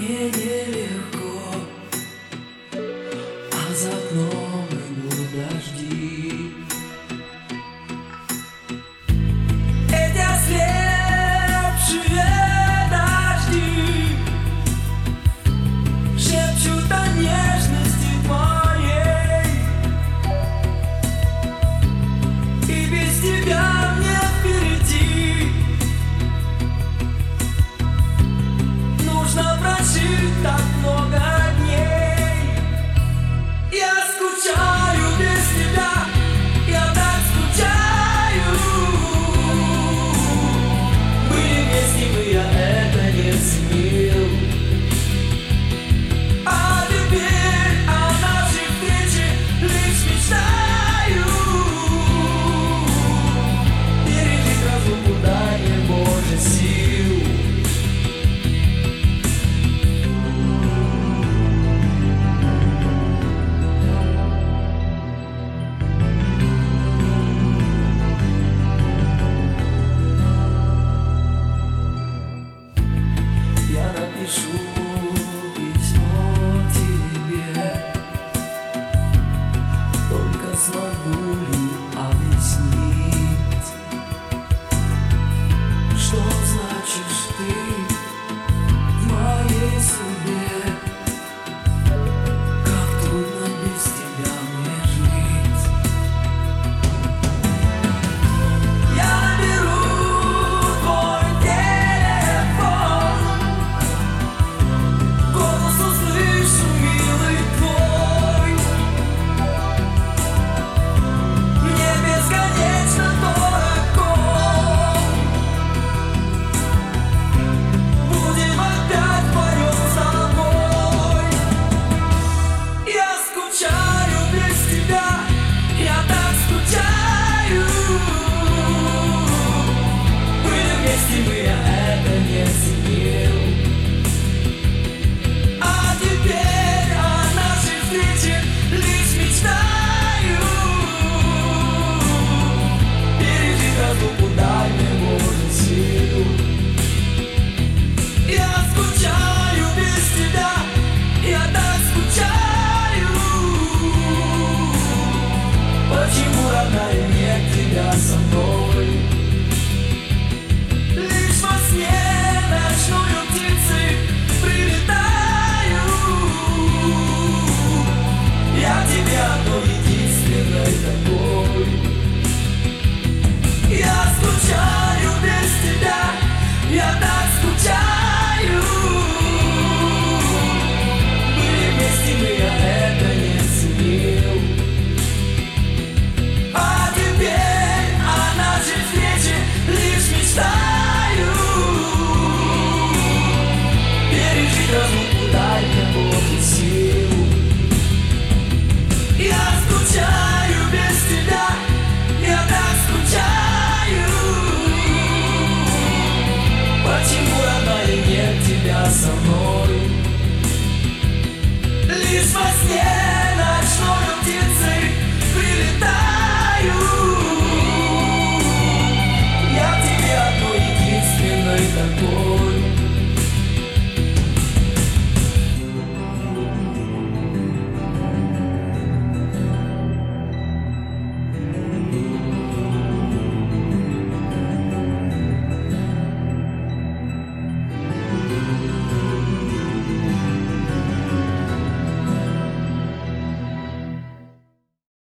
мне нелегко, а за окном идут дожди. Эти ослепшие дожди шепчут о нежности твоей, и без тебя мне впереди нужно прожить так много дней. Я скучаю без тебя, я так скучаю. Были вместе мы, я это не ценил, а теперь о нашей встрече лишь мечтаю. Пережить разлуку, дай мне, Боже, сил. Я напишу письмо тебе, только смогу ли объяснить, что значишь ты в моей судьбе, как трудно без тебя мне жить. Я наберу твой телефон, голос услышу, милый твой. Мне бесконечно дорог он. Будем опять вдвоем с тобой. Я скучаю без тебя, я так скучаю. Были вместе мы, я это не ценил, а теперь о нашей встрече лишь мечтаю. Пережить разлуку, дай мне, Боже, сил. Я скучаю без тебя, я так скучаю. Почему, родная, нет тебя со мной? Лишь во сне ночную птицей прилетаю. Я тебе одной единственной такой. Я скучаю без тебя, я так скучаю. Были вместе мы, я это не ценил, а теперь о нашей встрече лишь мечтаю. Пережить разлуку, дай мне, Боже, сил. Я скучаю без тебя, я так скучаю. Почему, родная, нет тебя со мной?